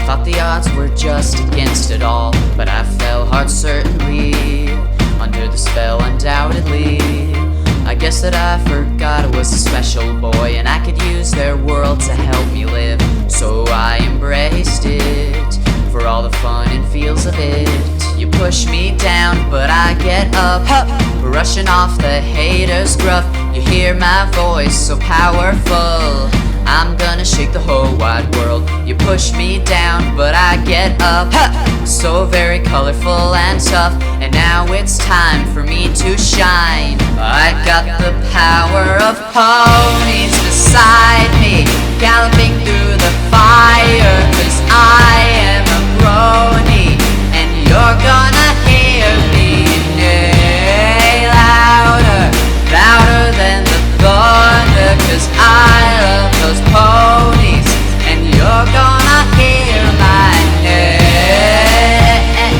Thought the odds were just against it all, but I fell hard certainly, under the spell undoubtedly. I guess that I forgot I was a special boy, and I could use their world to help me live. So I embraced it, for all the fun and feels of it. You push me down, but I get up, rushing off the haters' gruff. You hear my voice so powerful, I'm gonna shake the whole wide world. You push me down, but I get up, so very colorful and tough. And now it's time for me to shine. I got the power of ponies beside me, galloping through the fire. 'Cause I am a brony, and you're gonna hear me neigh louder, louder than the thunder. 'Cause I love those ponies, and you're gonna hear my neigh.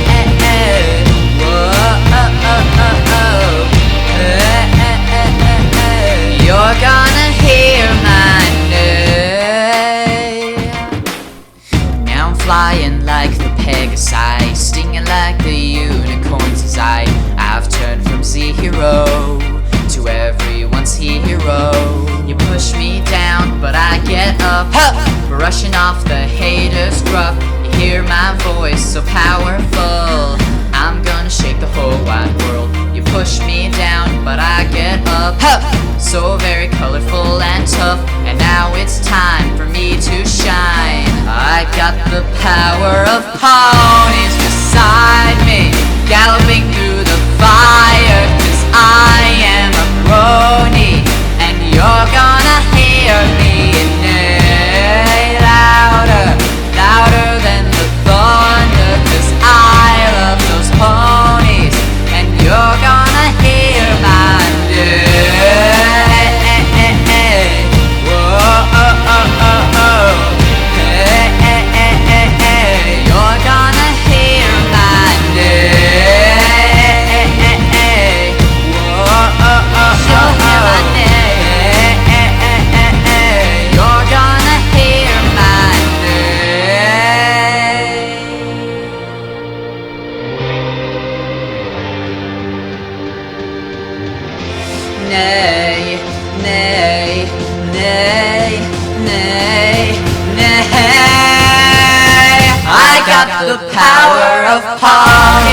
You're gonna hear my neigh. Now I'm flying like the Pegasi, stinging like the unicorn's eye. I've turned from zero to everyone's hero. You push me down, but I get up, brushing off the haters' gruff. You hear my voice so powerful, I'm gonna shake the whole wide world. You push me down, but I get up, so very colorful and tough. And now it's time for me to shine. I got the power of ponies beside me, galloping through the fire. 'Cause I am a brony, and you're gonna hear me neigh louder, louder than the thunder. 'Cause I love those ponies, and you're gonna hear my neigh. You're gonna hear my neigh. You'll hear my neigh. You're gonna hear my neigh. Neigh, neigh, neigh, neigh, neigh. I got the power of ponies.